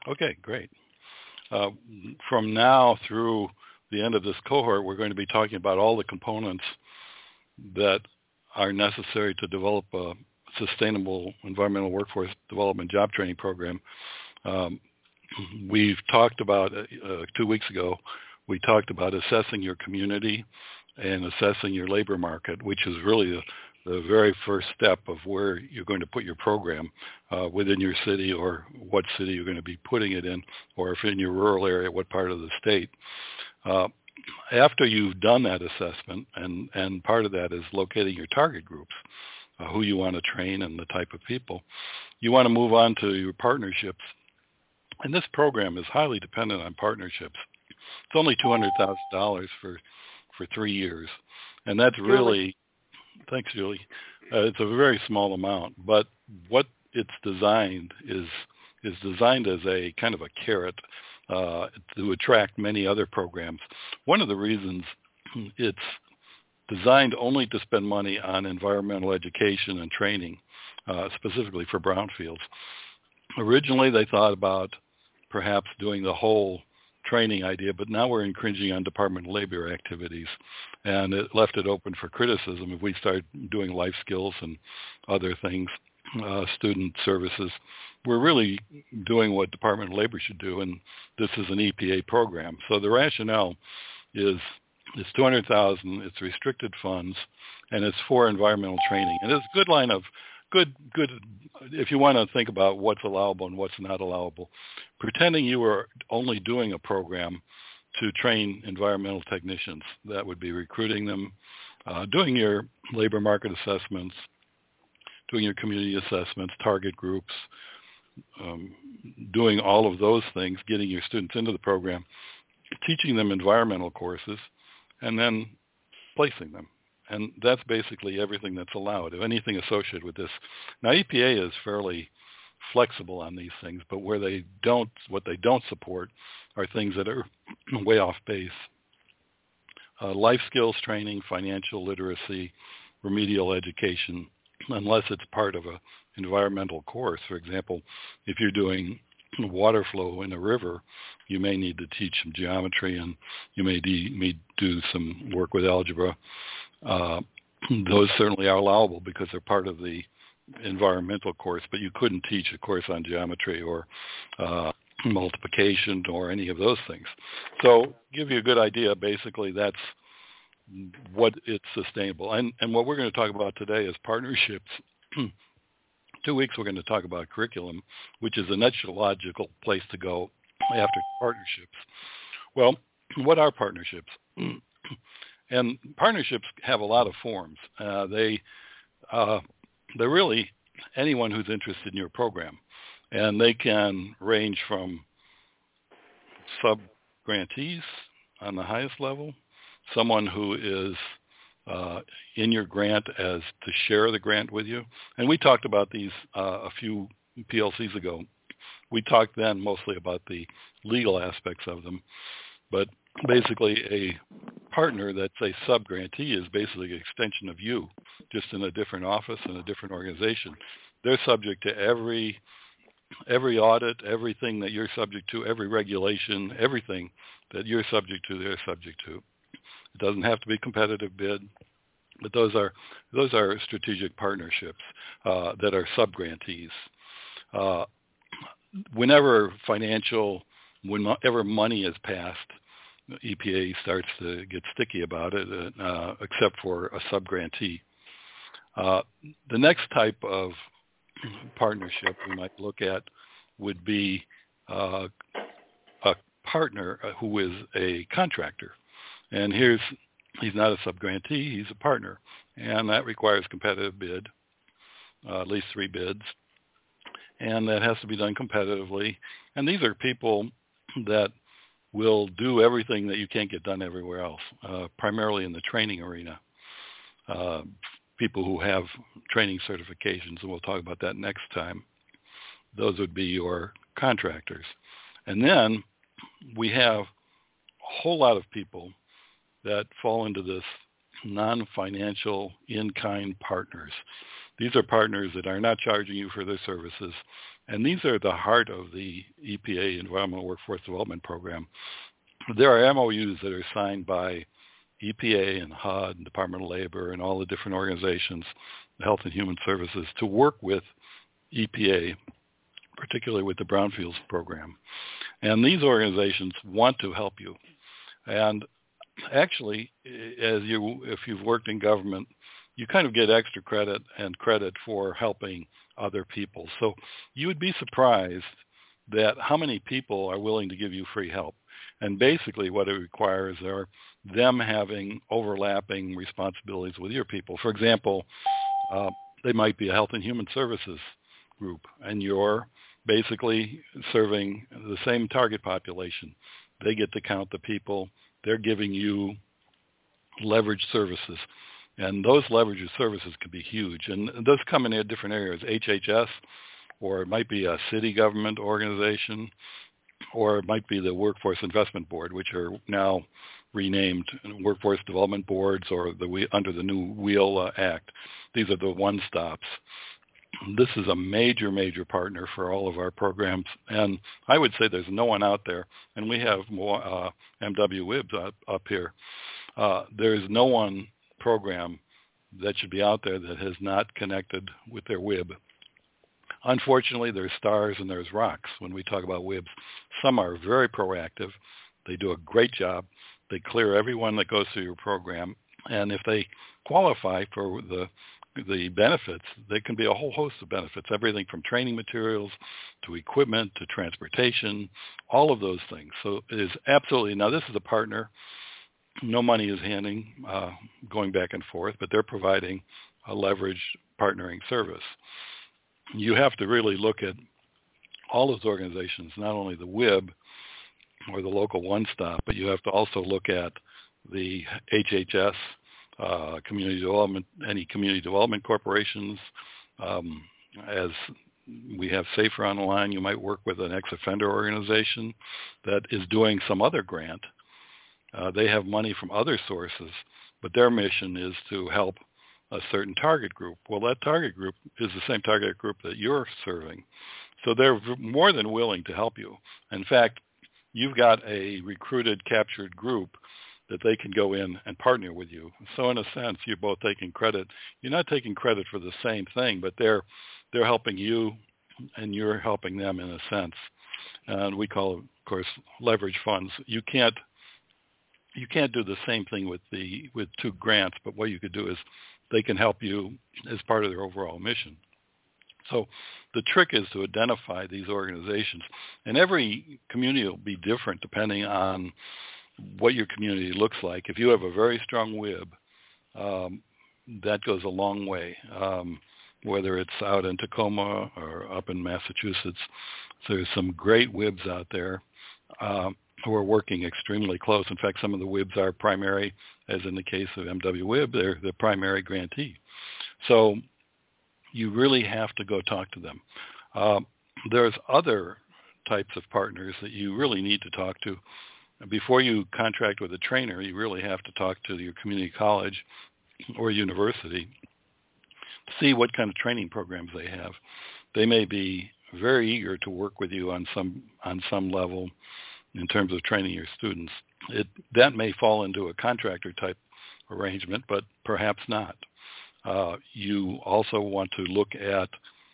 Okay, great. Uh, from now through the end of this cohort, we're going to be talking about all the components that are necessary to develop a sustainable environmental workforce development job training program. Um, we've talked about, 2 weeks ago, we talked about assessing your community and assessing your labor market, which is really the very first step of where you're going to put your program within your city, or what city you're going to be putting it in, or if in your rural area, what part of the state. Uh, After you've done that assessment, and part of that is locating your target groups, who you want to train and the type of people, you want to move on to your partnerships. And this program is highly dependent on partnerships. It's only $200,000 for 3 years, and that's Julie. really, thanks, Julie. It's a very small amount, but what it's designed is designed as a kind of a carrot to attract many other programs. One of the reasons it's designed only to spend money on environmental education and training, specifically for brownfields. Originally, they thought about perhaps doing the whole training idea, but now we're infringing on Department of Labor activities, and it left it open for criticism if we start doing life skills and other things, student services. We're really doing what Department of Labor should do, and this is an EPA program. So the rationale is it's 200,000, it's restricted funds, and it's for environmental training. And it's a good line of good if you want to think about what's allowable and what's not allowable. Pretending you were only doing a program to train environmental technicians, that would be recruiting them, doing your labor market assessments, doing your community assessments, target groups, doing all of those things, getting your students into the program, teaching them environmental courses, and then placing them. And that's basically everything that's allowed, if anything associated with this. Now, EPA is fairly flexible on these things, but what they don't support are things that are way off base. Life skills training, financial literacy, remedial education, unless it's part of an environmental course. For example, if you're doing water flow in a river, you may need to teach some geometry, and you may do some work with algebra. Those certainly are allowable because they're part of the environmental course, but you couldn't teach a course on geometry or multiplication or any of those things. So give you a good idea, basically that's what it's sustainable. And what we're going to talk about today is partnerships. 2 weeks we're going to talk about curriculum, which is a natural logical place to go after partnerships. Well, what are partnerships? And partnerships have a lot of forms. They're really anyone who's interested in your program, and they can range from sub-grantees on the highest level, someone who is in your grant as to share the grant with you. And we talked about these a few PLCs ago. We talked then mostly about the legal aspects of them, but basically a partner that's a sub-grantee is basically an extension of you, just in a different office and a different organization. They're subject to every audit, everything that you're subject to, every regulation, everything that you're subject to, they're subject to. It doesn't have to be competitive bid, but those are strategic partnerships that are sub-grantees. Whenever money is passed, EPA starts to get sticky about it, except for a sub-grantee. The next type of partnership we might look at would be a partner who is a contractor. And he's not a sub-grantee, he's a partner. And that requires competitive bid, at least 3 bids. And that has to be done competitively. And these are people that will do everything that you can't get done everywhere else, primarily in the training arena. People who have training certifications, and we'll talk about that next time. Those would be your contractors. And then we have a whole lot of people that fall into this non-financial in-kind partners. These are partners that are not charging you for their services. And these are the heart of the EPA Environmental Workforce Development Program. There are MOUs that are signed by EPA and HUD and Department of Labor and all the different organizations, Health and Human Services, to work with EPA, particularly with the Brownfields program. And these organizations want to help you. And actually, if you've worked in government, you kind of get extra credit and credit for helping other people. So you would be surprised that how many people are willing to give you free help. And basically what it requires are them having overlapping responsibilities with your people. For example, they might be a Health and Human Services group, and you're basically serving the same target population. They get to count the people. They're giving you leveraged services. And those leveraged services can be huge. And those come in different areas, HHS, or it might be a city government organization, or it might be the Workforce Investment Board, which are now renamed Workforce Development Boards or under the new WHEEL Act. These are the one-stops. This is a major, major partner for all of our programs. And I would say there's no one out there, and we have more MWWIBs up here. There's no one program that should be out there that has not connected with their WIB. Unfortunately, there's stars and there's rocks when we talk about WIBs. Some are very proactive. They do a great job. They clear everyone that goes through your program. And if they qualify for the benefits, they can be a whole host of benefits, everything from training materials to equipment to transportation, all of those things. So it is absolutely, now this is a partner. No money is going back and forth, but they're providing a leveraged partnering service. You have to really look at all those organizations, not only the WIB or the local one-stop, but you have to also look at the HHS, community development, any community development corporations. As we have SAFER on the line, you might work with an ex-offender organization that is doing some other grant. They have money from other sources, but their mission is to help a certain target group. Well, that target group is the same target group that you're serving. So they're more than willing to help you. In fact, you've got a recruited, captured group that they can go in and partner with you. So in a sense, you're both taking credit. You're not taking credit for the same thing, but they're helping you and you're helping them in a sense. And we call it, of course, leverage funds. You can't do the same thing with two grants, but what you could do is they can help you as part of their overall mission. So the trick is to identify these organizations. And every community will be different depending on what your community looks like. If you have a very strong WIB, that goes a long way, whether it's out in Tacoma or up in Massachusetts. So there's some great WIBs out there who are working extremely close. In fact, some of the WIBs are primary, as in the case of MWWIB, they're the primary grantee. So you really have to go talk to them. There's other types of partners that you really need to talk to. Before you contract with a trainer, you really have to talk to your community college or university to see what kind of training programs they have. They may be very eager to work with you on some level in terms of training your students. That may fall into a contractor type arrangement, but perhaps not. You also want to look at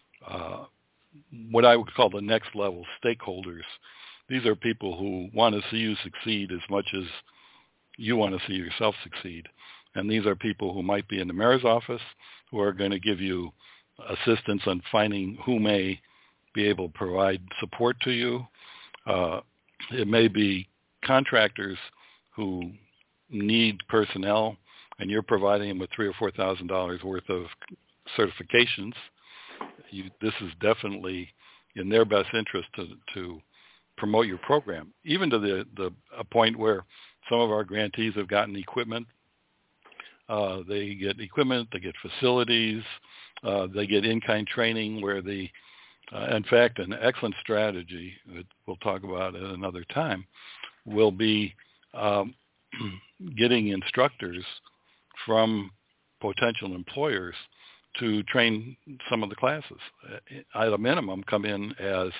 what I would call the next level stakeholders. These are people who want to see you succeed as much as you want to see yourself succeed. And these are people who might be in the mayor's office who are going to give you assistance on finding who may be able to provide support to you. It may be contractors who need personnel, and you're providing them with $3,000 or $4,000 worth of certifications. This is definitely in their best interest to promote your program, even to a point where some of our grantees have gotten equipment. They get equipment, they get facilities, they get in-kind training where in fact, an excellent strategy that we'll talk about at another time will be getting instructors from potential employers to train some of the classes. At a minimum, come in as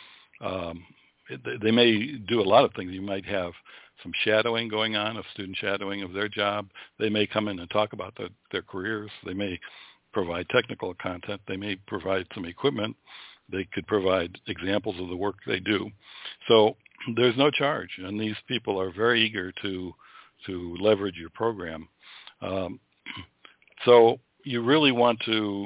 they may do a lot of things. You might have some shadowing going on, of student shadowing of their job. They may come in and talk about their careers. They may provide technical content. They may provide some equipment. They could provide examples of the work they do. So there's no charge, and these people are very eager to leverage your program. So you really want to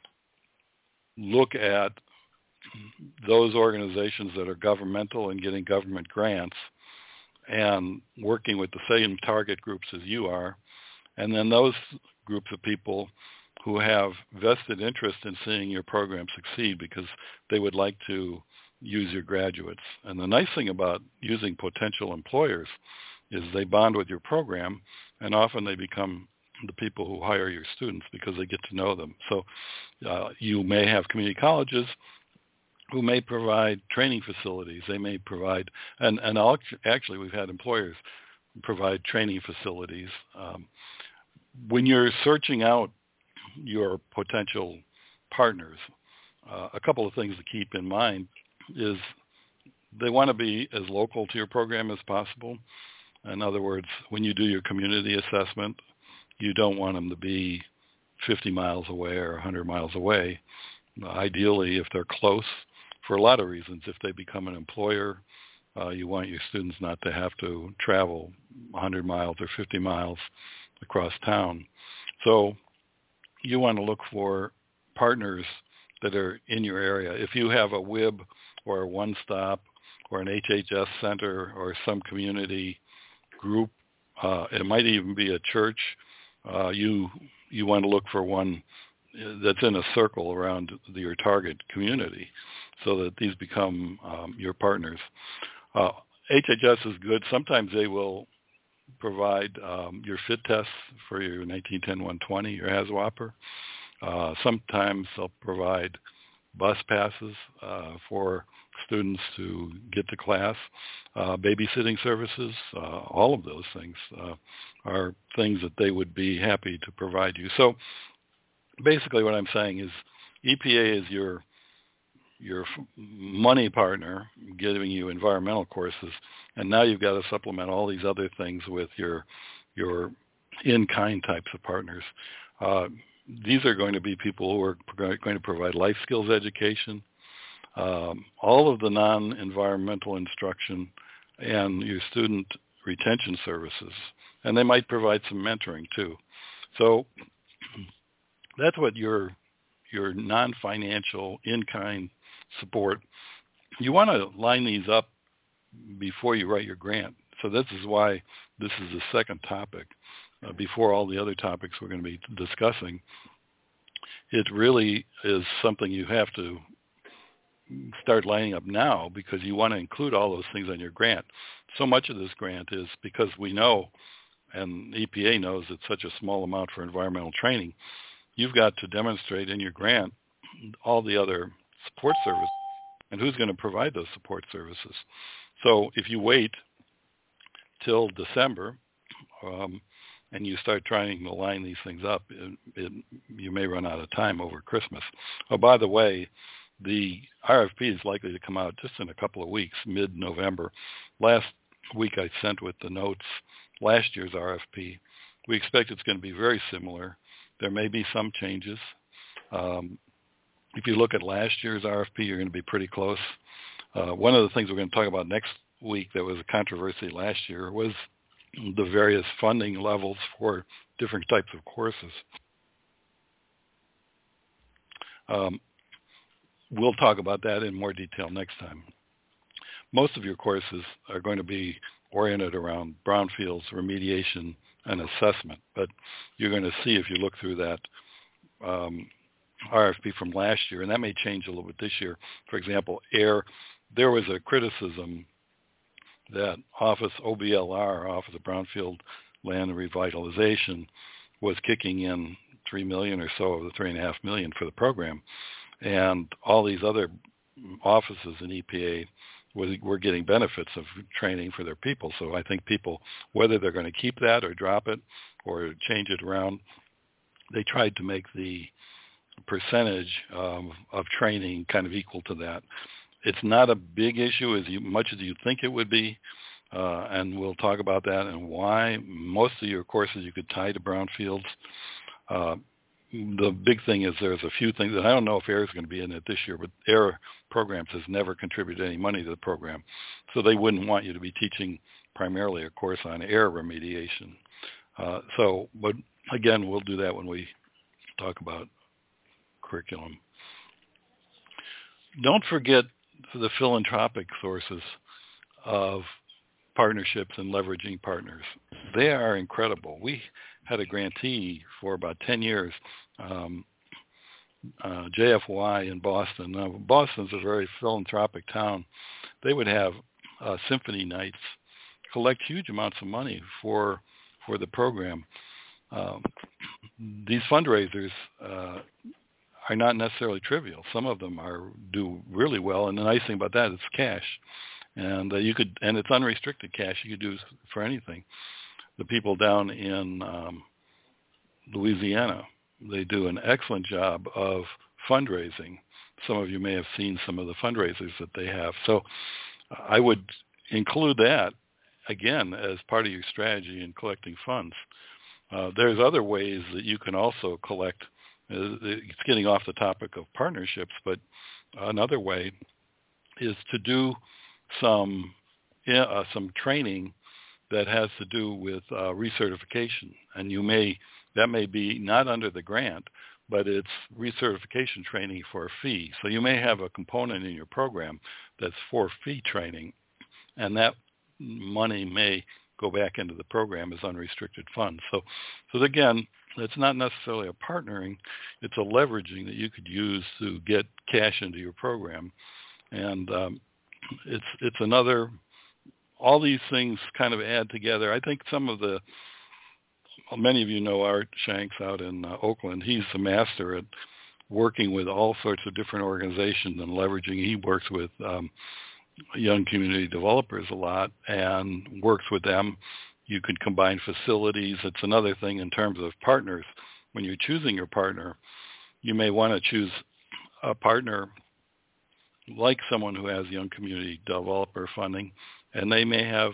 look at those organizations that are governmental and getting government grants and working with the same target groups as you are, and then those groups of people who have vested interest in seeing your program succeed because they would like to use your graduates. And the nice thing about using potential employers is they bond with your program, and often they become the people who hire your students because they get to know them. So you may have community colleges who may provide training facilities. They may provide, and actually we've had employers provide training facilities. When you're searching out your potential partners, a couple of things to keep in mind is they want to be as local to your program as possible. In other words, when you do your community assessment, you don't want them to be 50 miles away or 100 miles away. Ideally, if they're close, for a lot of reasons, if they become an employer, you want your students not to have to travel 100 miles or 50 miles across town. So you want to look for partners that are in your area. If you have a WIB or a One Stop or an HHS center or some community group, it might even be a church, you want to look for one that's in a circle around your target community so that these become your partners. HHS is good. Sometimes they will provide your fit tests for your 1910-120, your HAZWOPER. Sometimes they'll provide bus passes for students to get to class, babysitting services. All of those things are things that they would be happy to provide you. So basically what I'm saying is EPA is your money partner, giving you environmental courses, and now you've got to supplement all these other things with your in-kind types of partners. These are going to be people who are going to provide life skills education, all of the non-environmental instruction, and your student retention services. And they might provide some mentoring too. So that's what your non-financial in-kind support. You want to line these up before you write your grant. So this is why this is the second topic before all the other topics we're going to be discussing. It really is something you have to start lining up now because you want to include all those things on your grant. So much of this grant is because we know, and EPA knows, it's such a small amount for environmental training. You've got to demonstrate in your grant all the other support services and who's going to provide those support services. So if you wait till December and you start trying to line these things up, you may run out of time over Christmas. Oh, by the way, the RFP is likely to come out just in a couple of weeks, mid-November. Last week I sent with the notes last year's RFP. We expect it's going to be very similar. There may be some changes. If you look at last year's RFP, you're going to be pretty close. One of the things we're going to talk about next week that was a controversy last year was the various funding levels for different types of courses. We'll talk about that in more detail next time. Most of your courses are going to be oriented around brownfields, remediation, and assessment, but you're going to see if you look through that RFP from last year, and that may change a little bit this year. For example, air, there was a criticism that Office OBLR, Office of Brownfield Land and Revitalization, was kicking in $3 million or so of the $3.5 million for the program, and all these other offices in EPA were getting benefits of training for their people. So I think people, whether they're going to keep that or drop it or change it around, they tried to make the percentage of training kind of equal to that. It's not a big issue as much as you think it would be, and we'll talk about that and why. Most of your courses you could tie to brownfields. The big thing is there's a few things, and I don't know if AIR is going to be in it this year, but AIR programs has never contributed any money to the program, so they wouldn't want you to be teaching primarily a course on AIR remediation. But again, we'll do that when we talk about curriculum. Don't forget the philanthropic sources of partnerships and leveraging partners. They are incredible. We had a grantee for about 10 years, JFY in Boston. Now, Boston's a very philanthropic town. They would have symphony nights, collect huge amounts of money for the program. These fundraisers are not necessarily trivial. Some of them do really well, and the nice thing about that is cash, and and it's unrestricted cash. You could do for anything. The people down in Louisiana, they do an excellent job of fundraising. Some of you may have seen some of the fundraisers that they have. So I would include that, again, as part of your strategy in collecting funds. There's other ways that you can also collect. It's getting off the topic of partnerships, but another way is to do some training that has to do with recertification, and that may be not under the grant, but it's recertification training for a fee. So you may have a component in your program that's for fee training, and that money may go back into the program as unrestricted funds. So again, it's not necessarily a partnering, it's a leveraging that you could use to get cash into your program. And it's another, all these things kind of add together. I think many of you know Art Shanks out in Oakland. He's a master at working with all sorts of different organizations and leveraging. He works with young community developers a lot and works with them. You could combine facilities. It's another thing in terms of partners. When you're choosing your partner, you may want to choose a partner like someone who has young community developer funding, and they may have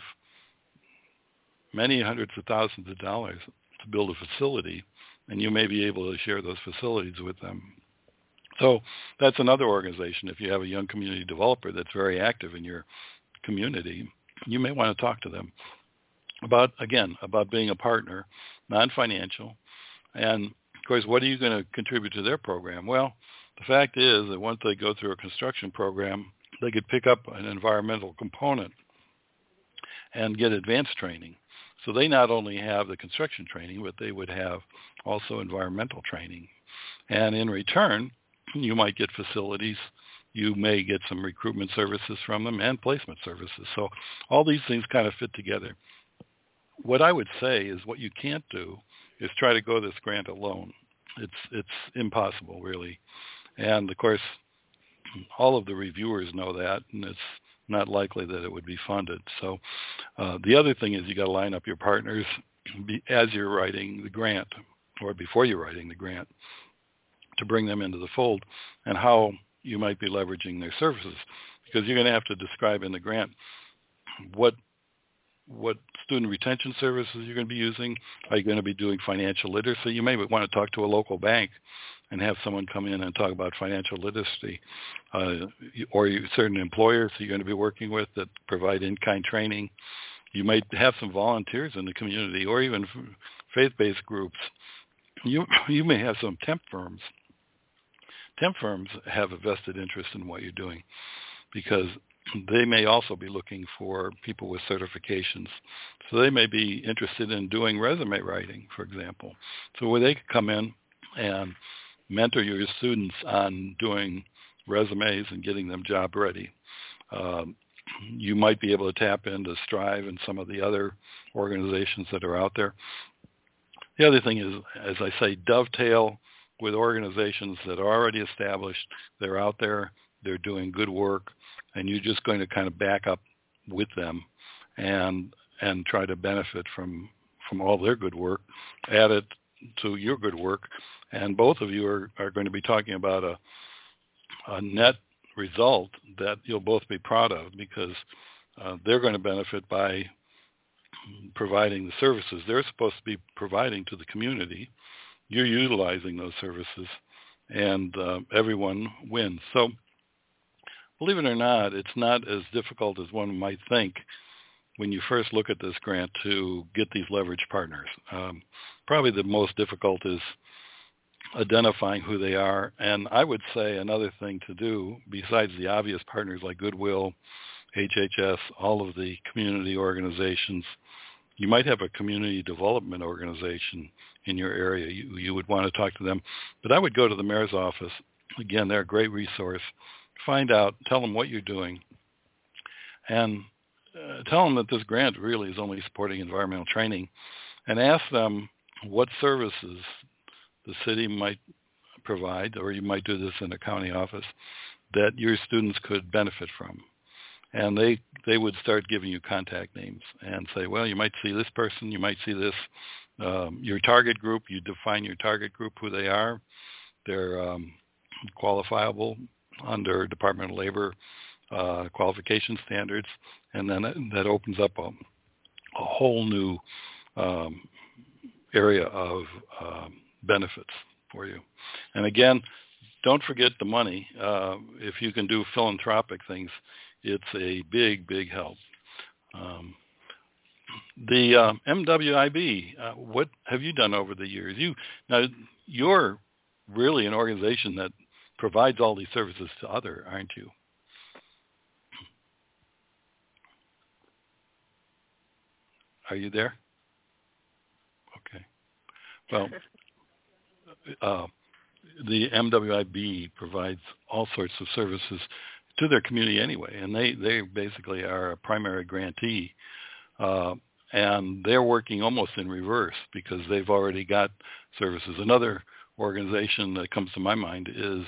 many hundreds of thousands of dollars to build a facility, and you may be able to share those facilities with them. So that's another organization. If you have a young community developer that's very active in your community, you may want to talk to them about being a partner, non-financial. And, of course, what are you going to contribute to their program? Well, the fact is that once they go through a construction program, they could pick up an environmental component and get advanced training. So they not only have the construction training, but they would have also environmental training. And in return, you might get facilities. You may get some recruitment services from them and placement services. So all these things kind of fit together. What I would say is what you can't do is try to go this grant alone. It's impossible, really. And, of course, all of the reviewers know that, and it's not likely that it would be funded. So the other thing is you got to line up your partners as you're writing the grant or before you're writing the grant to bring them into the fold and how you might be leveraging their services, because you're going to have to describe in the grant what student retention services you're going to be using. Are you going to be doing financial literacy? You may want to talk to a local bank and have someone come in and talk about financial literacy, or certain employers you're going to be working with that provide in-kind training. You might have some volunteers in the community or even faith-based groups. You may have some temp firms. Temp firms have a vested interest in what you're doing because they may also be looking for people with certifications. So they may be interested in doing resume writing, for example. So where they could come in and mentor your students on doing resumes and getting them job ready. You might be able to tap into Strive and some of the other organizations that are out there. The other thing is, as I say, dovetail with organizations that are already established. They're out there. They're doing good work. And you're just going to kind of back up with them and try to benefit from all their good work, add it to your good work, And both of you are going to be talking about a net result that you'll both be proud of, because they're going to benefit by providing the services they're supposed to be providing to the community. You're utilizing those services, and everyone wins. So believe it or not, it's not as difficult as one might think when you first look at this grant to get these leverage partners. Probably the most difficult is identifying who they are. And I would say another thing to do, besides the obvious partners like Goodwill, HHS, all of the community organizations, you might have a community development organization in your area. You would want to talk to them. But I would go to the mayor's office. Again, they're a great resource. Find out, tell them what you're doing, and tell them that this grant really is only supporting environmental training, and ask them what services the city might provide, or you might do this in a county office, that your students could benefit from. And they would start giving you contact names and say, well, you might see this person, you might see this. Your target group, you define your target group, who they are. They're qualifiable under Department of Labor qualification standards, and then that opens up a whole new area of benefits for you. And again, don't forget the money. If you can do philanthropic things, it's a big, big help. The MWIB, what have you done over the years? You're really an organization that provides all these services to others, aren't you? Are you there? Okay. Well, the MWIB provides all sorts of services to their community anyway, and they basically are a primary grantee, and they're working almost in reverse because they've already got services. Another organization that comes to my mind is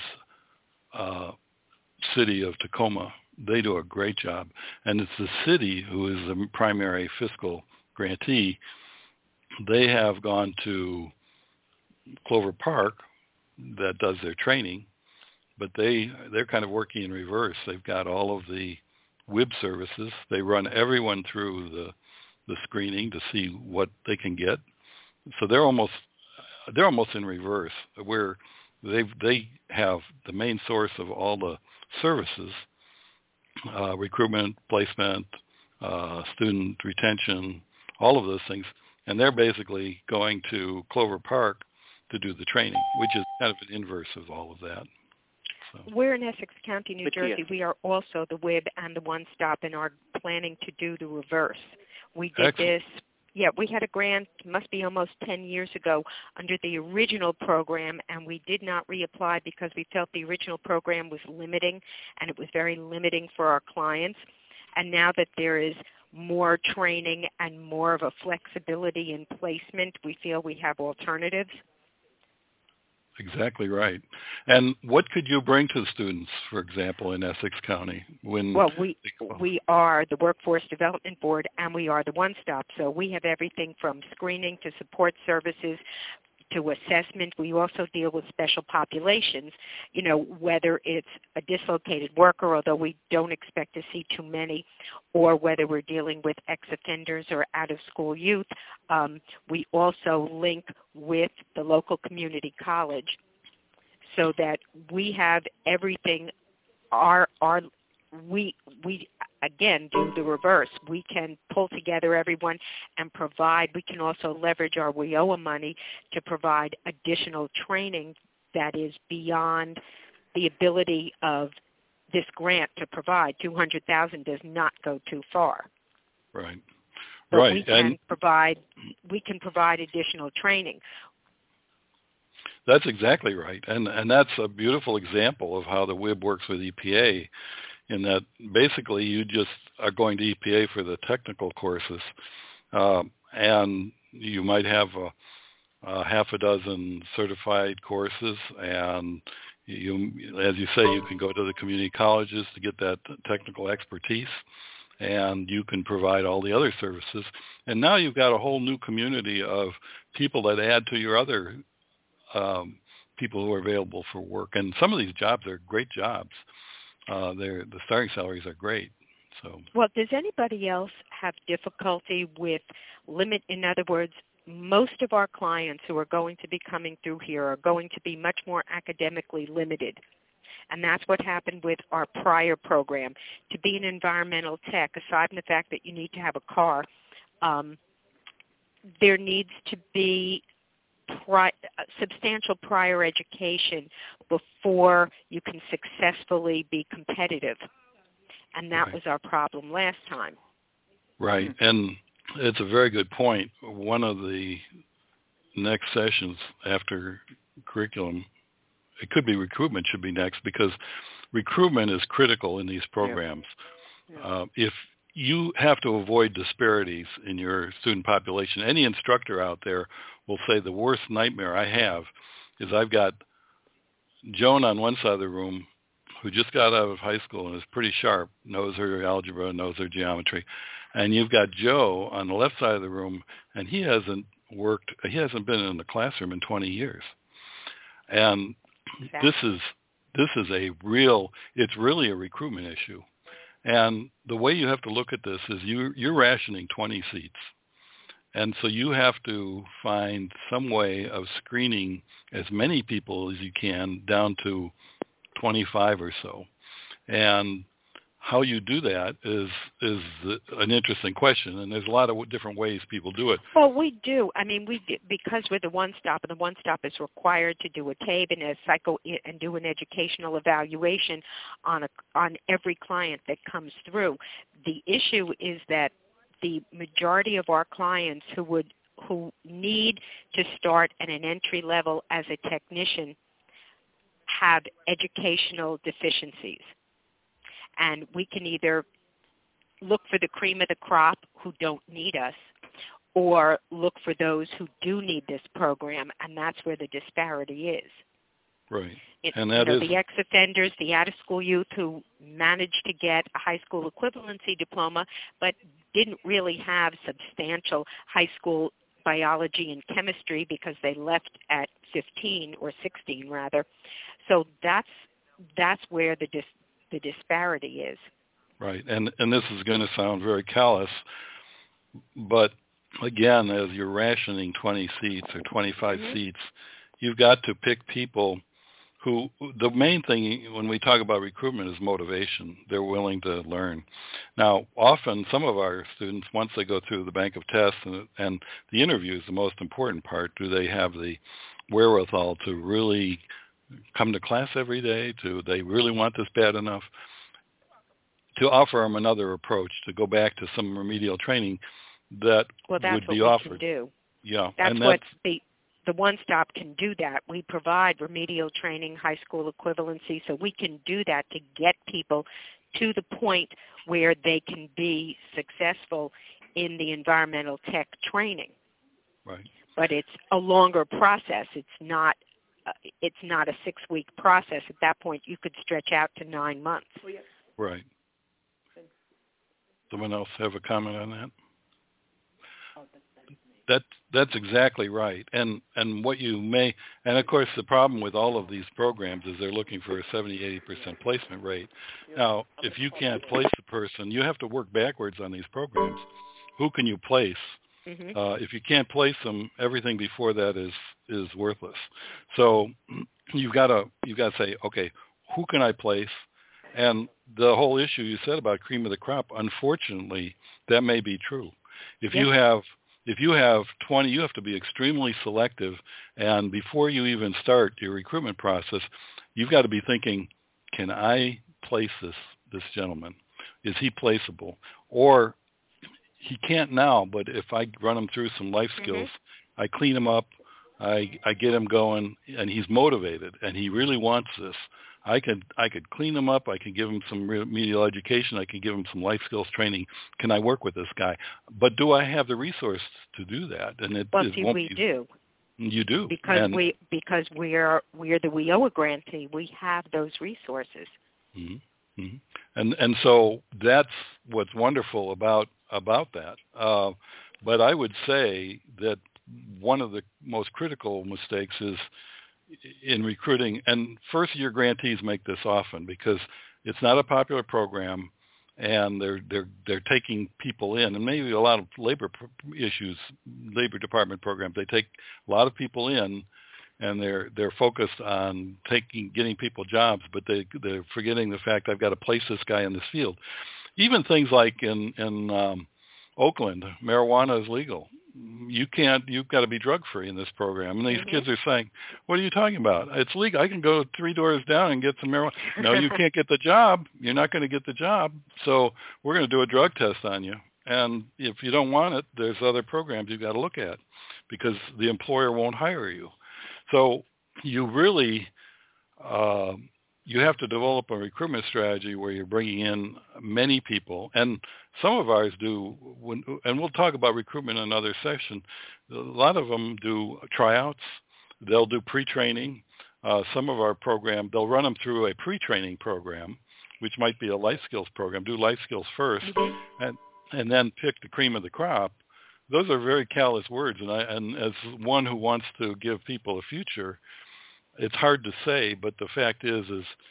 City of Tacoma. They do a great job, and it's the city who is the primary fiscal grantee. They have gone to Clover Park that does their training, but they're kind of working in reverse. They've got all of the WIB services. They run everyone through the screening to see what they can get. So they're almost in reverse, where they have the main source of all the services, recruitment, placement, student retention, all of those things, and they're basically going to Clover Park to do the training, which is kind of an inverse of all of that. So. We're in Essex County, New Jersey. We are also the WIB and the One Stop, and are planning to do the reverse. We did Excellent. this. Yeah, we had a grant, must be almost 10 years ago, under the original program, and we did not reapply because we felt the original program was limiting, and it was very limiting for our clients. And now that there is more training and more of a flexibility in placement, we feel we have alternatives. Exactly right. And what could you bring to the students, for example, in Essex County? Well, we are the Workforce Development Board, and we are the One Stop. So we have everything from screening to support services to assessment. We also deal with special populations, whether it's a dislocated worker, although we don't expect to see too many, or whether we're dealing with ex-offenders or out-of-school youth. We also link with the local community college so that we have everything. We again do the reverse. We can pull together everyone and provide. We can also leverage our WIOA money to provide additional training that is beyond the ability of this grant to provide. $200,000 does not go too far. Right. But right. we can provide additional training. That's exactly right. And that's a beautiful example of how the WIB works with EPA, in that basically you just are going to EPA for the technical courses, and you might have a half a dozen certified courses, and you, as you say, you can go to the community colleges to get that technical expertise, and you can provide all the other services. And now you've got a whole new community of people that add to your other people who are available for work. And some of these jobs are great jobs. The starting salaries are great. So. Well, does anybody else have difficulty with limit? In other words, most of our clients who are going to be coming through here are going to be much more academically limited. And that's what happened with our prior program. To be an environmental tech, aside from the fact that you need to have a car, there needs to be substantial prior education before you can successfully be competitive. And that was our problem last time. Right. And it's a very good point. One of the next sessions after curriculum, it could be recruitment should be next, because recruitment is critical in these programs. Yeah. If you have to avoid disparities in your student population, any instructor out there will say the worst nightmare I have is I've got Joan on one side of the room who just got out of high school and is pretty sharp, knows her algebra, knows her geometry. And you've got Joe on the left side of the room, and he hasn't been in the classroom in 20 years. And exactly. This is it's really a recruitment issue. And the way you have to look at this is you're rationing 20 seats. And so you have to find some way of screening as many people as you can down to 25 or so. And how you do that is an interesting question, and there's a lot of different ways people do it. Well, we do. I mean, because we're the one-stop, and the one-stop is required to do a TABE and do an educational evaluation on every client that comes through. The issue is that the majority of our clients who need to start at an entry level as a technician have educational deficiencies. And we can either look for the cream of the crop who don't need us, or look for those who do need this program, and that's where the disparity is. Right. And that is the ex-offenders, the out-of-school youth who managed to get a high school equivalency diploma but didn't really have substantial high school biology and chemistry because they left at 15 or 16 rather. So that's where the disparity is. Right, and this is going to sound very callous, but again, as you're rationing 20 seats or 25 seats, you've got to pick people who, the main thing when we talk about recruitment is motivation. They're willing to learn. Now, often some of our students, once they go through the bank of tests, and the interview is the most important part, do they have the wherewithal to really come to class every day? Do they really want this bad enough? To offer them another approach, to go back to some remedial training that would be offered. That's what we can do. Yeah. That's what the one-stop can do that. We provide remedial training, high school equivalency, so we can do that to get people to the point where they can be successful in the environmental tech training. Right. But it's a longer process. It's not a 6-week process. At that point, you could stretch out to 9 months. Right. Someone else have a comment on that? That's exactly right. And what you may, and of course the problem with all of these programs is they're looking for a 70-80% placement rate. Now, if you can't place the person, you have to work backwards on these programs. Who can you place? If you can't place them, everything before that is worthless. So you've got to say, okay, who can I place? And the whole issue you said about cream of the crop, unfortunately, that may be true. If you have 20, you have to be extremely selective, and before you even start your recruitment process, you've got to be thinking, can I place this gentleman? Is he placeable? Or he can't now, but if I run him through some life skills, I clean him up, I get him going, and he's motivated, and he really wants this. I could clean him up. I could give him some remedial education. I could give him some life skills training. Can I work with this guy? But do I have the resource to do that? And we do. You do because we're the WIOA grantee. We have those resources. Mm-hmm. Mm-hmm. And so that's what's wonderful about that. But I would say that one of the most critical mistakes is in recruiting, and first-year grantees make this often because it's not a popular program, and they're taking people in, and maybe a lot of labor department programs, they take a lot of people in, and they're focused on getting people jobs, but they're forgetting the fact I've got to place this guy in this field. Even things like in Oakland, marijuana is legal. You've got to be drug free in this program. And these kids are saying, what are you talking about? It's legal. I can go 3 doors down and get some marijuana. No, you can't get the job. You're not going to get the job. So we're going to do a drug test on you. And if you don't want it, there's other programs you've got to look at because the employer won't hire you. So you really, you have to develop a recruitment strategy where you're bringing in many people, and some of ours do, and we'll talk about recruitment in another session. A lot of them do tryouts. They'll do pre-training. Some of our program, they'll run them through a pre-training program, which might be a life skills program. Do life skills first, and then pick the cream of the crop. Those are very callous words, and as one who wants to give people a future, it's hard to say, but the fact is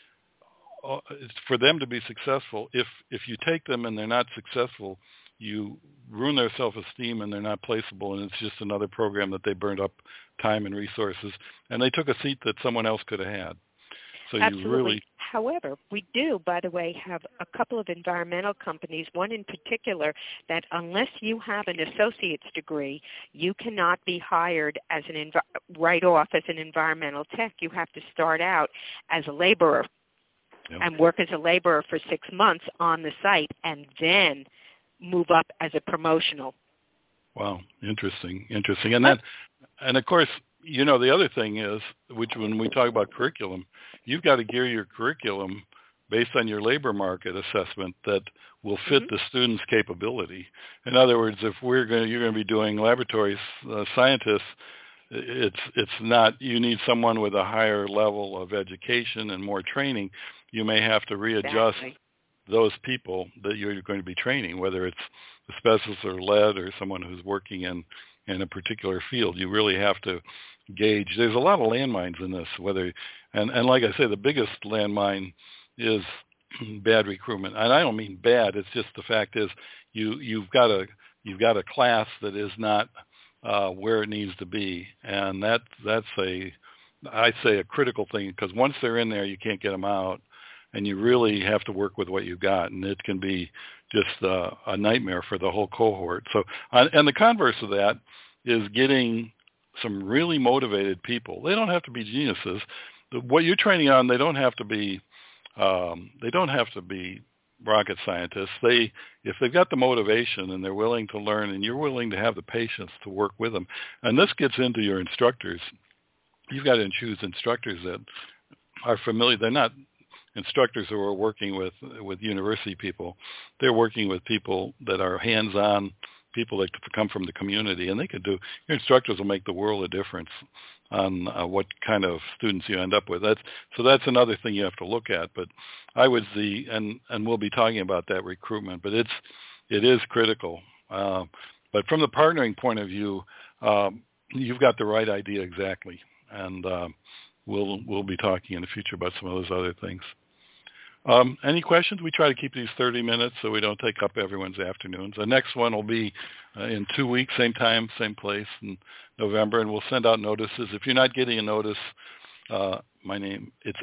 for them to be successful, if you take them and they're not successful, you ruin their self-esteem and they're not placeable, and it's just another program that they burned up time and resources, and they took a seat that someone else could have had. So Absolutely. You really... However, we do, by the way, have a couple of environmental companies, one in particular, that unless you have an associate's degree, you cannot be hired as right off as an environmental tech. You have to start out as a laborer and work as a laborer for 6 months on the site and then move up as a promotional. Wow, interesting. And of course, you know, the other thing is, which when we talk about curriculum, you've got to gear your curriculum based on your labor market assessment that will fit the student's capability. In other words, if you're going to be doing laboratory scientists, it's not, you need someone with a higher level of education and more training. You may have to readjust those people that you're going to be training, whether it's asbestos or lead or someone who's working in a particular field. You really have to gauge. There's a lot of landmines in this, and like I say, the biggest landmine is bad recruitment. And I don't mean bad, it's just the fact is you've got a class that is not where it needs to be, and that's I'd say a critical thing, because once they're in there, you can't get them out, and you really have to work with what you've got, and it can be just a nightmare for the whole cohort. So, and the converse of that is getting some really motivated people. They don't have to be geniuses. What you're training on, they don't have to be rocket scientists. If they've got the motivation and they're willing to learn, and you're willing to have the patience to work with them, and this gets into your instructors. You've got to choose instructors that are familiar. They're not instructors who are working with university people. They're working with people that are hands-on, people that come from the community, and your instructors will make the world a difference on what kind of students you end up with. That's another thing you have to look at. But I would see, and we'll be talking about that recruitment, but it is critical. But from the partnering point of view, you've got the right idea exactly, and we'll be talking in the future about some of those other things. Any questions? We try to keep these 30 minutes so we don't take up everyone's afternoons. The next one will be in 2 weeks, same time, same place in November, and we'll send out notices. If you're not getting a notice, it's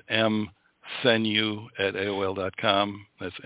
msenew@aol.com. That's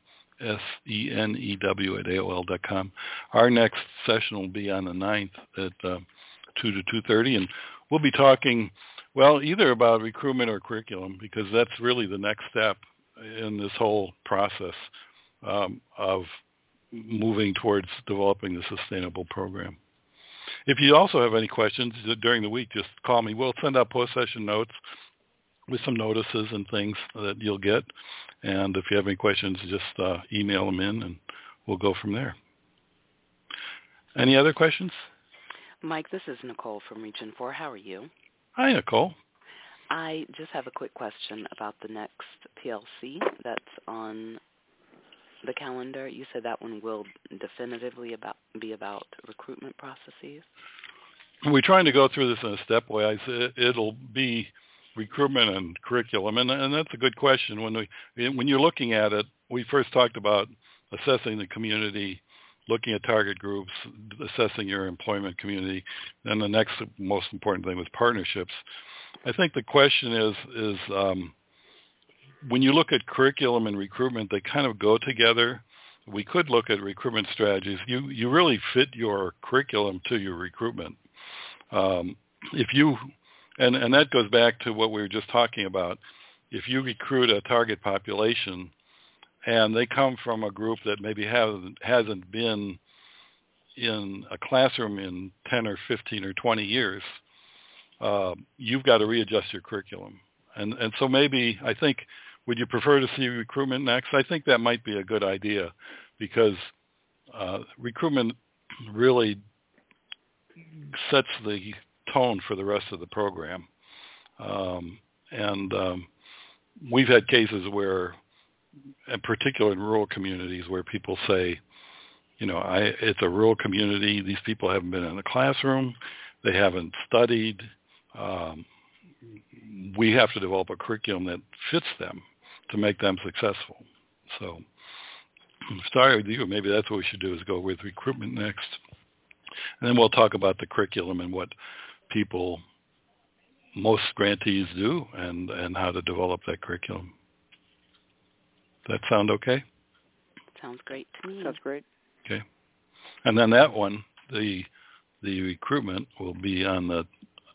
msenew@aol.com. Our next session will be on the 9th at 2 to 2:30, and we'll be talking, either about recruitment or curriculum, because that's really the next step in this whole process of moving towards developing the sustainable program. If you also have any questions during the week, just call me. We'll send out post-session notes with some notices and things that you'll get. And if you have any questions, just email them in, and we'll go from there. Any other questions? Mike, this is Nicole from Region 4. How are you? Hi, Nicole. I just have a quick question about the next PLC that's on the calendar. You said that one will definitively be about recruitment processes? we're trying to go through this in a stepwise. It'll be recruitment and curriculum, and that's a good question. When you're looking at it, we first talked about assessing the community, looking at target groups, assessing your employment community, and the next most important thing was partnerships. I think the question is when you look at curriculum and recruitment, they kind of go together. We could look at recruitment strategies. You really fit your curriculum to your recruitment. If you, and that goes back to what we were just talking about. If you recruit a target population and they come from a group that maybe hasn't been in a classroom in 10 or 15 or 20 years, you've got to readjust your curriculum. And so maybe, I think, would you prefer to see recruitment next? I think that might be a good idea because recruitment really sets the tone for the rest of the program. We've had cases where, in particular in rural communities, where people say, it's a rural community. These people haven't been in a classroom. They haven't studied. We have to develop a curriculum that fits them to make them successful. So I'm sorry with you. Maybe that's what we should do, is go with recruitment next. And then we'll talk about the curriculum and what most grantees do and how to develop that curriculum. Does that sound okay? Sounds great to me. Sounds great. Okay. And then that one, the recruitment will be on the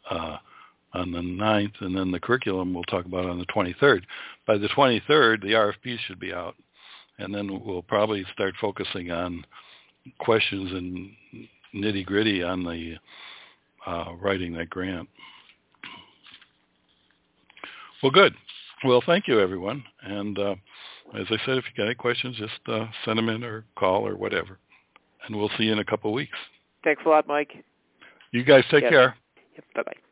9th, and then the curriculum we'll talk about on the 23rd. By the 23rd, the RFPs should be out, and then we'll probably start focusing on questions and nitty-gritty on the writing that grant. Well, good. Well, thank you, everyone. And as I said, if you got any questions, just send them in or call or whatever. And we'll see you in a couple of weeks. Thanks a lot, Mike. You guys take care. Yep, bye-bye.